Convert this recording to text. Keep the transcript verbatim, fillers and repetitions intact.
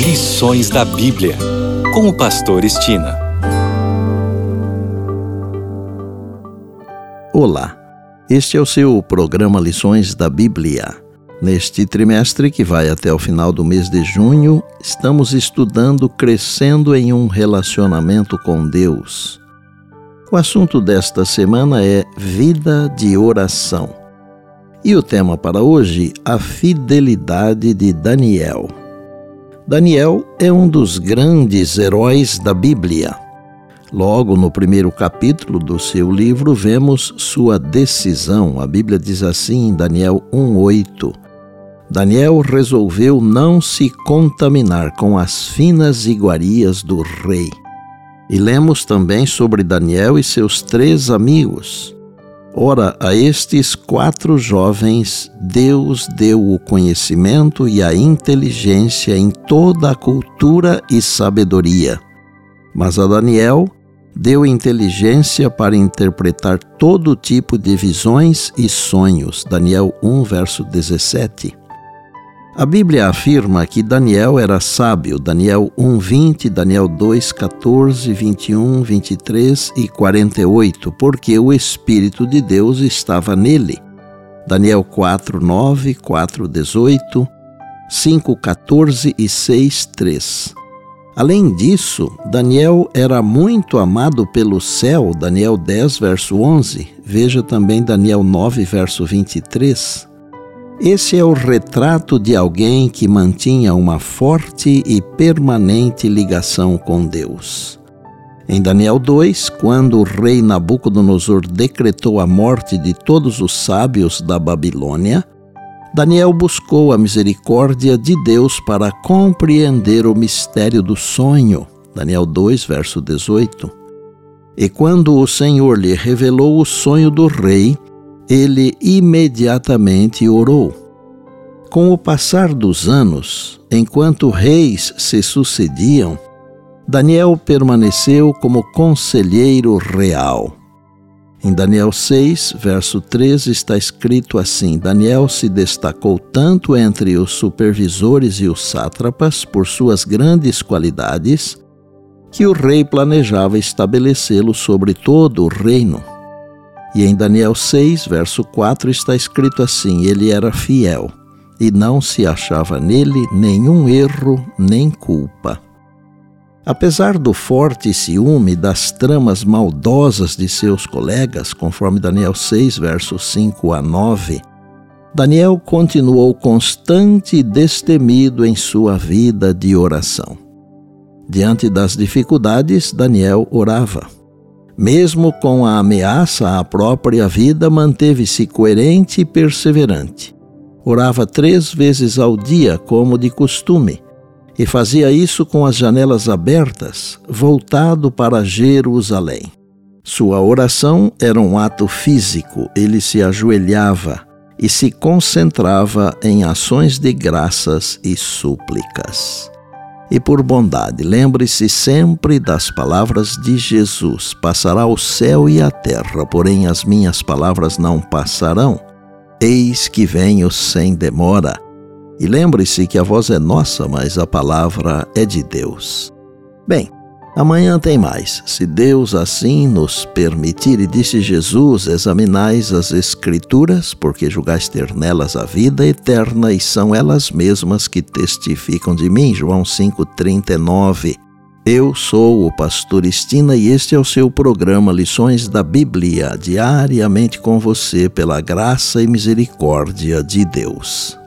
Lições da Bíblia, com o pastor Estina. Olá, este é o seu programa Lições da Bíblia. Neste trimestre, que vai até o final do mês de junho, estamos estudando Crescendo em um Relacionamento com Deus. O assunto desta semana é Vida de Oração. E o tema para hoje, a fidelidade de Daniel. Daniel é um dos grandes heróis da Bíblia. Logo no primeiro capítulo do seu livro, vemos sua decisão. A Bíblia diz assim em Daniel um, oito. Daniel resolveu não se contaminar com as finas iguarias do rei. E lemos também sobre Daniel e seus três amigos. Ora, a estes quatro jovens, Deus deu o conhecimento e a inteligência em toda a cultura e sabedoria. Mas a Daniel deu inteligência para interpretar todo tipo de visões e sonhos. Daniel um, verso dezessete. A Bíblia afirma que Daniel era sábio. Daniel um, vinte, Daniel dois, catorze, vinte e um, vinte e três e quarenta e oito, porque o Espírito de Deus estava nele. Daniel quatro, nove, quatro, dezoito, cinco, catorze e seis, três. Além disso, Daniel era muito amado pelo céu. Daniel dez, verso onze. Veja também Daniel nove, verso vinte e três. Esse é o retrato de alguém que mantinha uma forte e permanente ligação com Deus. Em Daniel dois, quando o rei Nabucodonosor decretou a morte de todos os sábios da Babilônia, Daniel buscou a misericórdia de Deus para compreender o mistério do sonho. Daniel dois, verso dezoito. E quando o Senhor lhe revelou o sonho do rei, ele imediatamente orou. Com o passar dos anos, enquanto reis se sucediam, Daniel permaneceu como conselheiro real. Em Daniel seis, verso treze, está escrito assim: Daniel se destacou tanto entre os supervisores e os sátrapas por suas grandes qualidades, que o rei planejava estabelecê-lo sobre todo o reino. E em Daniel seis, verso quatro, está escrito assim: ele era fiel, e não se achava nele nenhum erro nem culpa. Apesar do forte ciúme das tramas maldosas de seus colegas, conforme Daniel seis, versos cinco a nove, Daniel continuou constante e destemido em sua vida de oração. Diante das dificuldades, Daniel orava. Mesmo com a ameaça à própria vida, manteve-se coerente e perseverante. Orava três vezes ao dia, como de costume, e fazia isso com as janelas abertas, voltado para Jerusalém. Sua oração era um ato físico. Ele se ajoelhava e se concentrava em ações de graças e súplicas. E por bondade, lembre-se sempre das palavras de Jesus: passará o céu e a terra, porém as minhas palavras não passarão. Eis que venho sem demora. E lembre-se que a voz é nossa, mas a palavra é de Deus. Bem, amanhã tem mais. Se Deus assim nos permitir, e disse Jesus: examinais as Escrituras, porque julgais ter nelas a vida eterna, e são elas mesmas que testificam de mim. João cinco, trinta e nove. Eu sou o pastor Estina e este é o seu programa Lições da Bíblia, diariamente com você, pela graça e misericórdia de Deus.